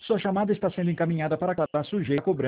Sua chamada está sendo encaminhada para a sujeito a cobrança.